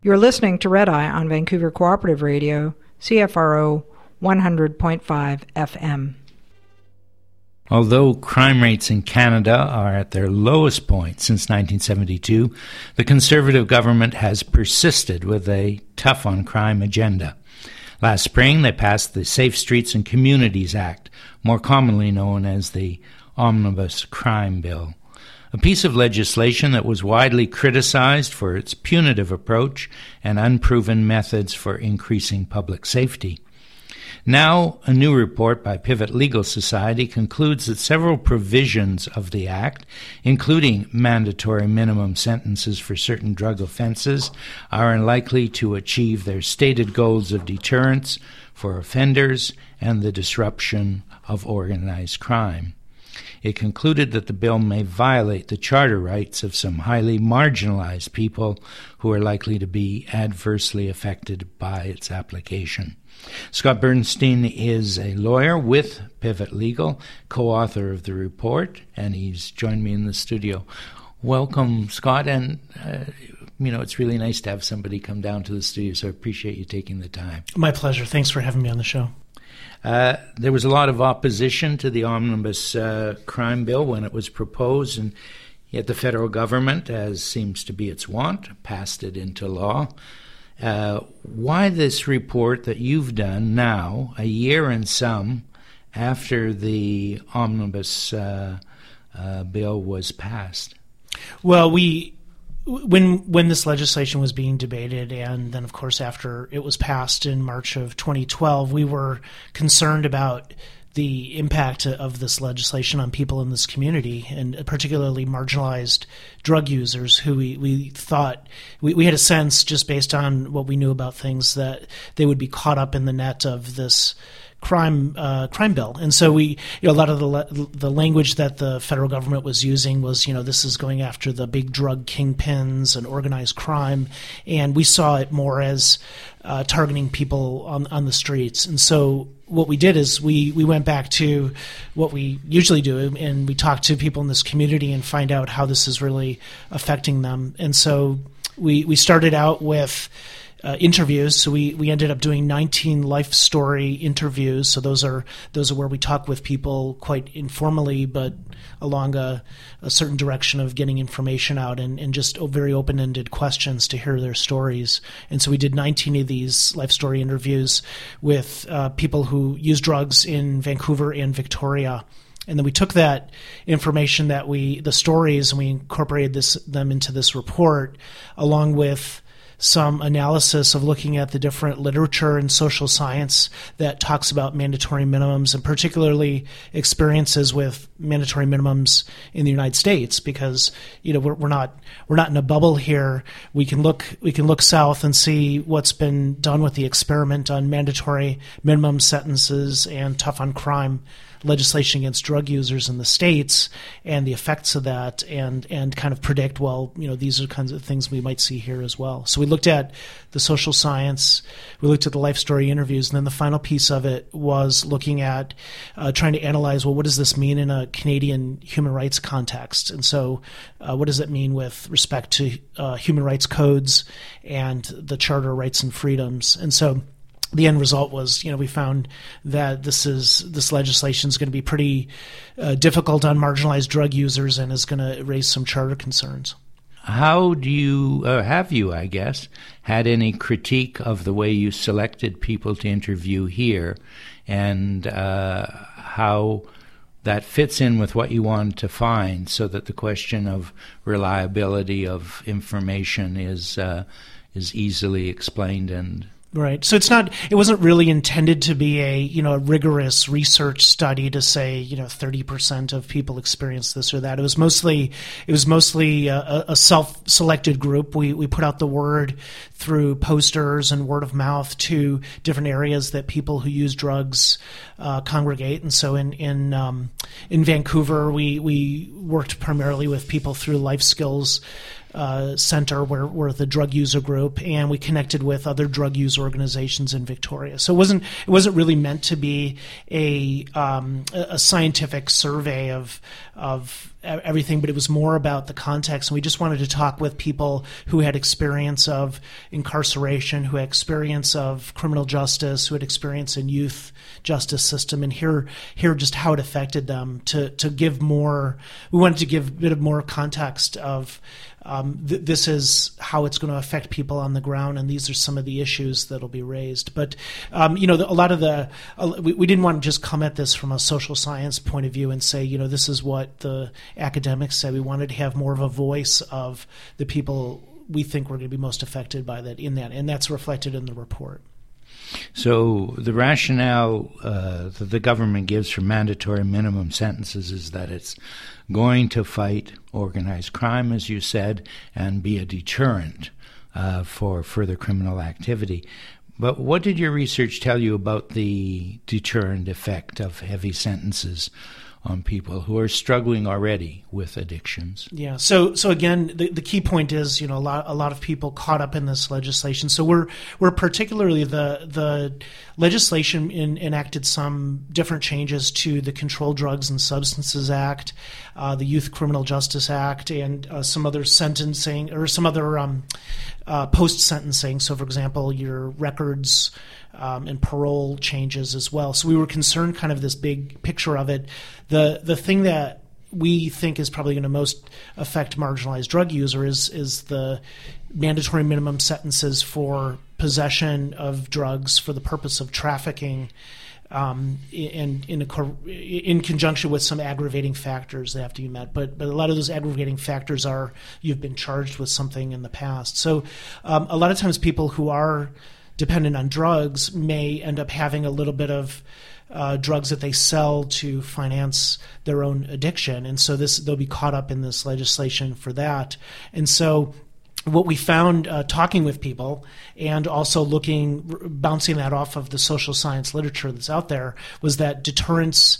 You're listening to Red Eye on Vancouver Cooperative Radio, CFRO 100.5 FM. Although crime rates in Canada are at their lowest point since 1972, the Conservative government has persisted with a tough-on-crime agenda. Last spring, they passed the Safe Streets and Communities Act, more commonly known as the Omnibus Crime Bill, a piece of legislation that was widely criticized for its punitive approach and unproven methods for increasing public safety. Now, a new report by Pivot Legal Society concludes that several provisions of the Act, including mandatory minimum sentences for certain drug offenses, are unlikely to achieve their stated goals of deterrence for offenders and the disruption of organized crime. It concluded that the bill may violate the charter rights of some highly marginalized people who are likely to be adversely affected by its application. Scott Bernstein is a lawyer with Pivot Legal, co-author of the report, and he's joined me in the studio. Welcome, Scott, and it's really nice to have somebody come down to the studio, so I appreciate you taking the time. My pleasure. Thanks for having me on the show. There was a lot of opposition to the Omnibus Crime Bill when it was proposed, and yet the federal government, as seems to be its wont, passed it into law. Why this report that you've done now, a year and some after the Omnibus bill was passed? Well, when this legislation was being debated, and then, of course, after it was passed in March of 2012, we were concerned about the impact of this legislation on people in this community, and particularly marginalized drug users who we thought, we had a sense, just based on what we knew about things, that they would be caught up in the net of this crime bill. And so a lot of the language that the federal government was using was, this is going after the big drug kingpins and organized crime, and we saw it more as targeting people on the streets. And so what we did is we went back to what we usually do, and we talked to people in this community and find out how this is really affecting them. And so we started out with interviews. So we ended up doing 19 life story interviews. So those are where we talk with people quite informally, but along a certain direction of getting information out and just very open-ended questions to hear their stories. And so we did 19 of these life story interviews with people who use drugs in Vancouver and Victoria. And then we took that information the stories, and we incorporated them into this report, along with some analysis of looking at the different literature and social science that talks about mandatory minimums, and particularly experiences with mandatory minimums in the United States, because we're not in a bubble here. We can look south and see what's been done with the experiment on mandatory minimum sentences and tough on crime legislation against drug users in the States and the effects of that, and kind of predict, these are kinds of things we might see here as well. So we looked at the social science, we looked at the life story interviews, and then the final piece of it was looking at trying to analyze, what does this mean in a Canadian human rights context? And so what does it mean with respect to human rights codes and the Charter of Rights and Freedoms? And so the end result was, we found that this legislation is going to be pretty difficult on marginalized drug users and is going to raise some charter concerns. How do you, have you, I guess, had any critique of the way you selected people to interview here, and how that fits in with what you wanted to find, so that the question of reliability of information is easily explained and... Right. So it wasn't really intended to be a rigorous research study to say, 30% of people experience this or that. It was mostly a self-selected group. We put out the word through posters and word of mouth to different areas that people who use drugs congregate. And so in Vancouver, we worked primarily with people through life skills center where the drug user group, and we connected with other drug user organizations in Victoria. So it wasn't really meant to be a scientific survey of everything, but it was more about the context. And we just wanted to talk with people who had experience of incarceration, who had experience of criminal justice, who had experience in youth justice system, and hear just how it affected them. To give more, we wanted to give a bit of more context of this is how it's going to affect people on the ground, and these are some of the issues that'll be raised. But a lot of we didn't want to just come at this from a social science point of view and say, this is what the academics said. We wanted to have more of a voice of the people we think were going to be most affected by that, and that's reflected in the report. So the rationale that the government gives for mandatory minimum sentences is that it's going to fight organized crime, as you said, and be a deterrent for further criminal activity. But what did your research tell you about the deterrent effect of heavy sentences on people who are struggling already with addictions? Yeah. So again, the key point is, a lot of people caught up in this legislation. So we're particularly the legislation enacted some different changes to the Controlled Drugs and Substances Act, the Youth Criminal Justice Act, and some other sentencing or some other post-sentencing. So, for example, your records and parole changes as well. So we were concerned kind of this big picture of it. The thing that we think is probably going to most affect marginalized drug users is the mandatory minimum sentences for possession of drugs for the purpose of trafficking, and in conjunction with some aggravating factors that have to be met. But a lot of those aggravating factors are you've been charged with something in the past. So a lot of times people who are dependent on drugs may end up having a little bit of drugs that they sell to finance their own addiction, and so they'll be caught up in this legislation for that. And so what we found talking with people and also bouncing that off of the social science literature that's out there was that deterrence,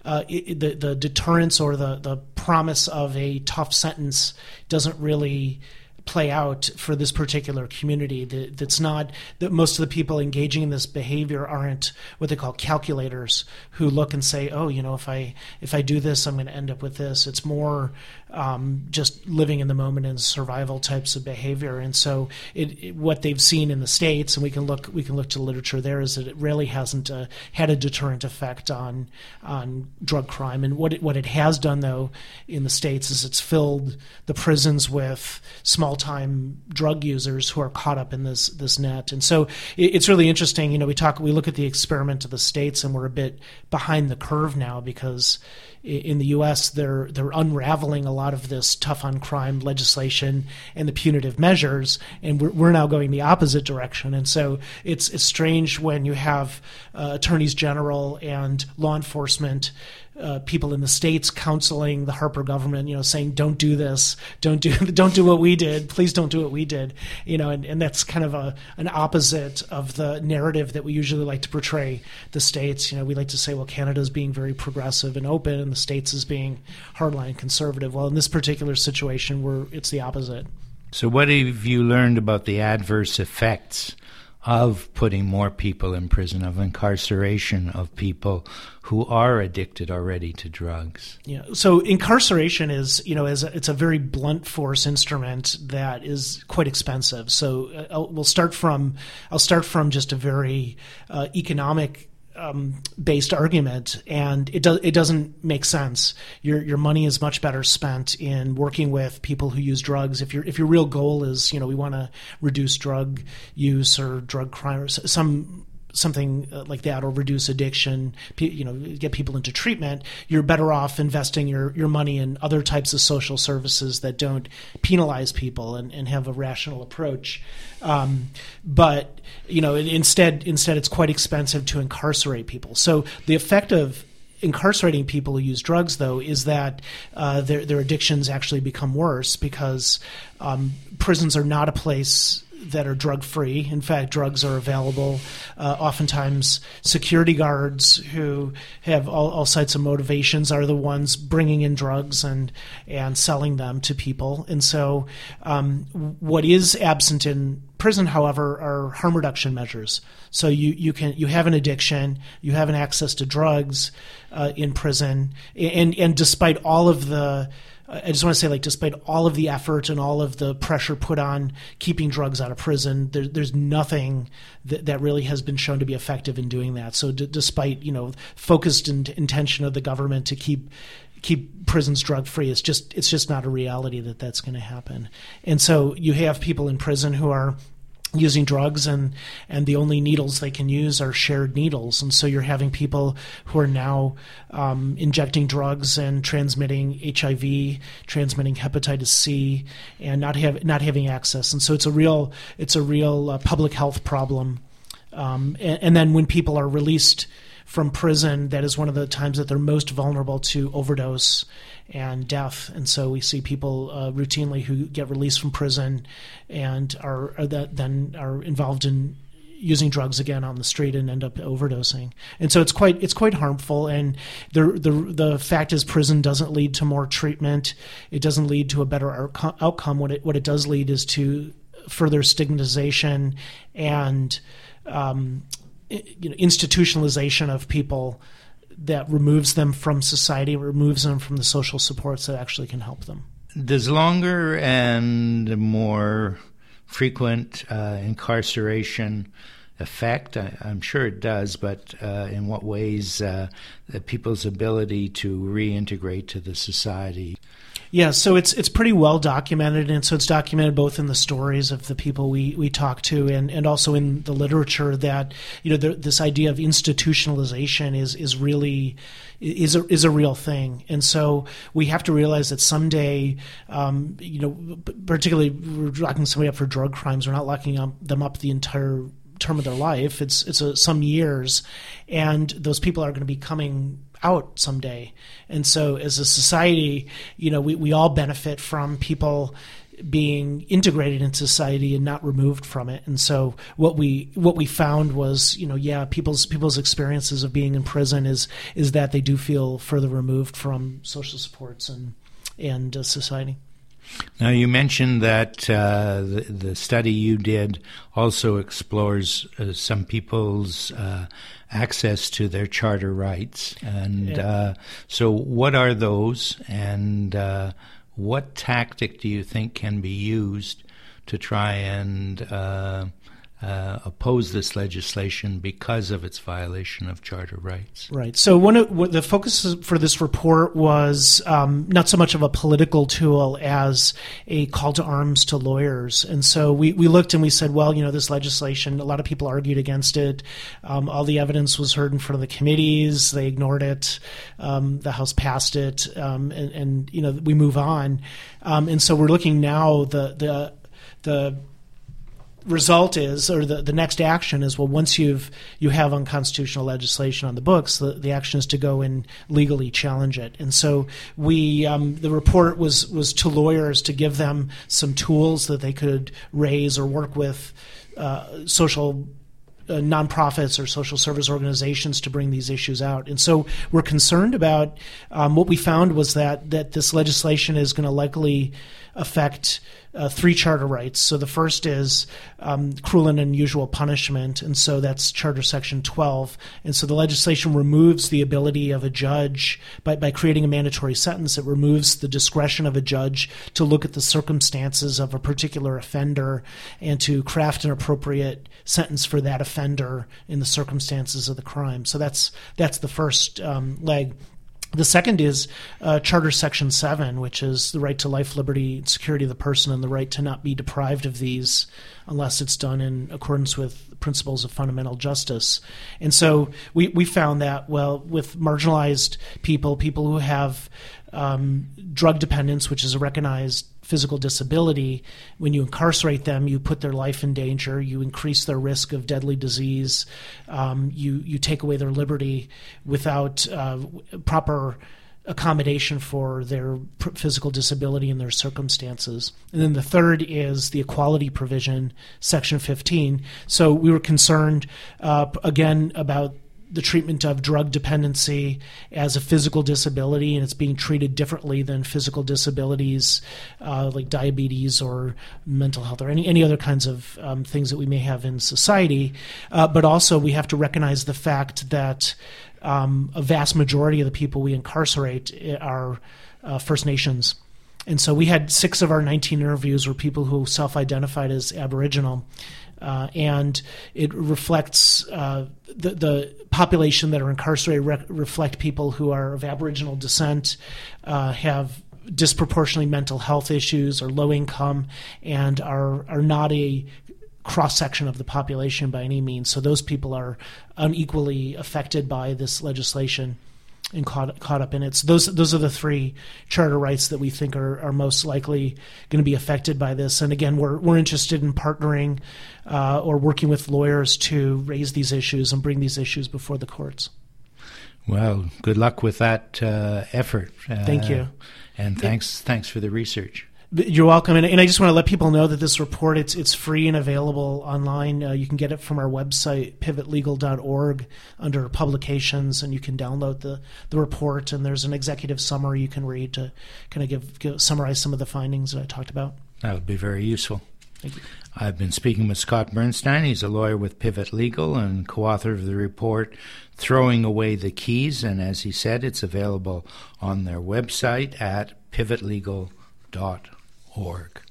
the deterrence or the promise of a tough sentence doesn't really play out for this particular community. That's not that most of the people engaging in this behavior aren't what they call calculators who look and say, oh, if I do this, I'm going to end up with this. It's more just living in the moment and survival types of behavior. And so what they've seen in the States, and we can look to literature there, is that it really hasn't had a deterrent effect on drug crime. And what it has done though in the States is it's filled the prisons with small-time drug users who are caught up in this net. And so it's really interesting. We look at the experiment of the States, and we're a bit behind the curve now because in the U.S. they're unraveling a lot of this tough on crime legislation and the punitive measures, and we're now going the opposite direction. And so it's strange when you have attorneys general and law enforcement people in the States counseling the Harper government, saying, don't do this, don't do what we did, please don't do what we did, and that's kind of an opposite of the narrative that we usually like to portray the States. We like to say, well, Canada's being very progressive and open, and the States is being hardline conservative. Well, in this particular situation, it's the opposite. So what have you learned about the adverse effects of putting more people in prison, of incarceration of people who are addicted already to drugs? Yeah. So incarceration is, it's a very blunt force instrument that is quite expensive. So I'll start from just a very economic based argument, and it doesn't make sense. Your money is much better spent in working with people who use drugs. If your real goal is, we want to reduce drug use or drug crime or something like that, or reduce addiction, get people into treatment, you're better off investing your money in other types of social services that don't penalize people and have a rational approach. But instead it's quite expensive to incarcerate people. So the effect of incarcerating people who use drugs, though, is that their addictions actually become worse because prisons are not a place that are drug-free. In fact, drugs are available. Oftentimes, security guards who have all sorts of motivations are the ones bringing in drugs and selling them to people. And so what is absent in prison, however, are harm reduction measures. So you have an addiction, you have an access to drugs in prison, and despite all of the I just want to say, despite all of the effort and all of the pressure put on keeping drugs out of prison, there's nothing that really has been shown to be effective in doing that. So despite, focused intention of the government to keep prisons drug free, it's just not a reality that's going to happen. And so you have people in prison who are using drugs, and the only needles they can use are shared needles. And so you're having people who are now injecting drugs and transmitting HIV, transmitting hepatitis C, and not having access. And so it's a real public health problem. And then when people are released from prison, that is one of the times that they're most vulnerable to overdose and death. And so we see people routinely who get released from prison and are involved in using drugs again on the street and end up overdosing. And so it's quite harmful. And the fact is, prison doesn't lead to more treatment. It doesn't lead to a better outcome. What it does lead is to further stigmatization and institutionalization of people that removes them from society, removes them from the social supports that actually can help them. Does longer and more frequent incarceration affect? I'm sure it does, but in what ways people's ability to reintegrate to the society? Yeah, so it's pretty well documented, and so it's documented both in the stories of the people we talk to and also in the literature that this idea of institutionalization is really a real thing. And so we have to realize that someday, particularly we're locking somebody up for drug crimes, we're not locking them up the entire term of their life. It's some years, and those people are going to be coming out someday. And so as a society, we all benefit from people being integrated into society and not removed from it. And so what we found was, people's experiences of being in prison is that they do feel further removed from social supports and society. Now, you mentioned that the study you did also explores some people's access to their charter rights. And so what are those, and what tactic do you think can be used to try and oppose this legislation because of its violation of charter rights? Right. So the focus for this report was not so much of a political tool as a call to arms to lawyers. And so we looked and we said, well, this legislation, a lot of people argued against it. All the evidence was heard in front of the committees. They ignored it. The House passed it. And we move on. And so we're looking now, the result is, or the next action is, well, once you have unconstitutional legislation on the books, the action is to go and legally challenge it. And so the report was to lawyers to give them some tools that they could raise or work with social nonprofits or social service organizations to bring these issues out. And so we're concerned about what we found was that this legislation is going to likely affect three charter rights. So the first is cruel and unusual punishment, and so that's Charter Section 12. And so the legislation removes the ability of a judge, by creating a mandatory sentence, it removes the discretion of a judge to look at the circumstances of a particular offender and to craft an appropriate sentence for that offender in the circumstances of the crime. So that's the first leg. The second is Charter Section 7, which is the right to life, liberty, and security of the person, and the right to not be deprived of these unless it's done in accordance with principles of fundamental justice. And so we found that, well, with marginalized people who have drug dependence, which is a recognized physical disability, when you incarcerate them, you put their life in danger, you increase their risk of deadly disease, you take away their liberty without proper accommodation for their physical disability and their circumstances. And then the third is the equality provision, Section 15. So we were concerned, again, about the treatment of drug dependency as a physical disability, and it's being treated differently than physical disabilities like diabetes or mental health or any other kinds of things that we may have in society. But also we have to recognize the fact that a vast majority of the people we incarcerate are First Nations. And so we had 6 of our 19 interviews were people who self-identified as Aboriginal. And it reflects the population that are incarcerated reflect people who are of Aboriginal descent, have disproportionately mental health issues or low income, and are not a cross-section of the population by any means. So those people are unequally affected by this legislation and caught up in it. So those are the 3 charter rights that we think are most likely going to be affected by this. And again, we're interested in partnering or working with lawyers to raise these issues and bring these issues before the courts. Well, good luck with that effort. Thank you. And thanks for the research. You're welcome. And I just want to let people know that this report, it's free and available online. You can get it from our website, pivotlegal.org, under publications, and you can download the report. And there's an executive summary you can read to kind of summarize some of the findings that I talked about. That would be very useful. Thank you. I've been speaking with Scott Bernstein. He's a lawyer with Pivot Legal and co-author of the report, Throwing Away the Keys. And as he said, it's available on their website at pivotlegal.org.